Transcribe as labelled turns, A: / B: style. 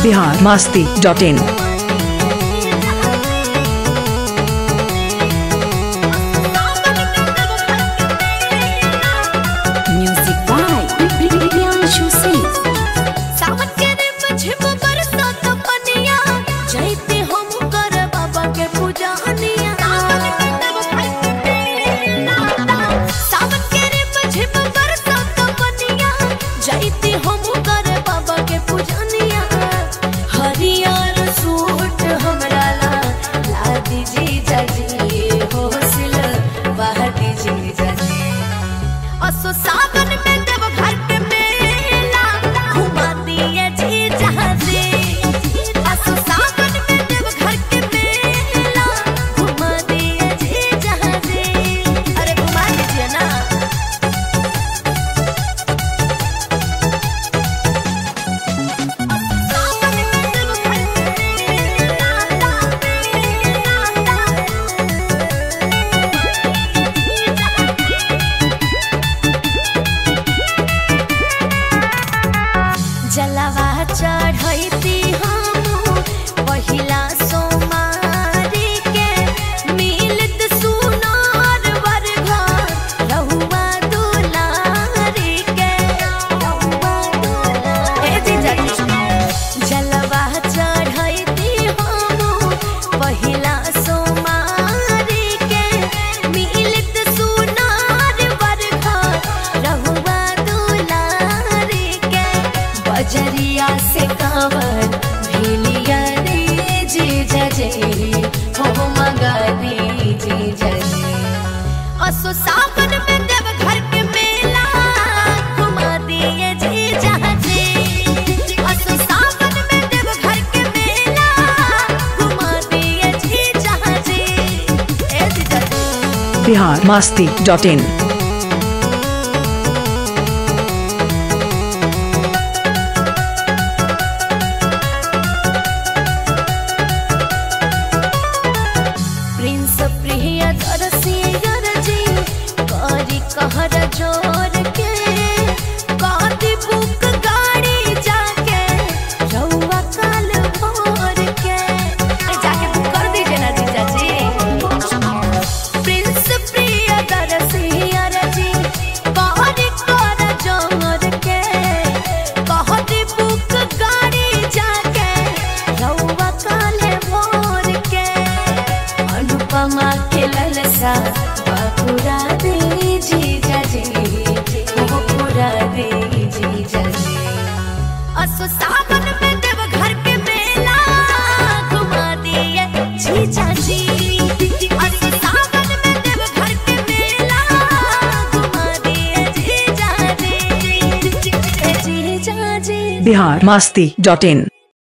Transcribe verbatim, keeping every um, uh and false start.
A: Bihar Masti dot इन।
B: जलवा चढ़ती हम पहिला सोमारी के मिलत सुनार वर्घ रहुआ दुलारी के जलवा चढ़ती हम पहिला सोमारी के मिलत सुनार वर्घ रहुआ दुलारी के बजरिया से कांवर भेलिया रे जी जजे हो मगा दी जी जजे असो सावन में देव घर के मेला घुमा दिए जी जजे असो सावन में देव घर के मेला घुमा दिए जी जजे ए जी जजे।
A: बिहार मस्ती डॉट इन।
B: कहर जोर के कादी बुक गाड़ी जाके रउआ काल भोर के जाके बुक कर दीजिए ना जीजा जी। प्रिंस प्रियदर्शी जी कहरी कर जोर के कहदी बुक गाड़ी जाके रउआ काल भोर के अनुपमा के ललसा बापुरा दे जी जजे वो पूरा दे जी जजे असो सावन में देव घर के मेला घुमा दिए जी जजी असो सावन में देव घर के मेला घुमा दिए जी जजी जी जजी।
A: बिहार मस्ती डॉट इन।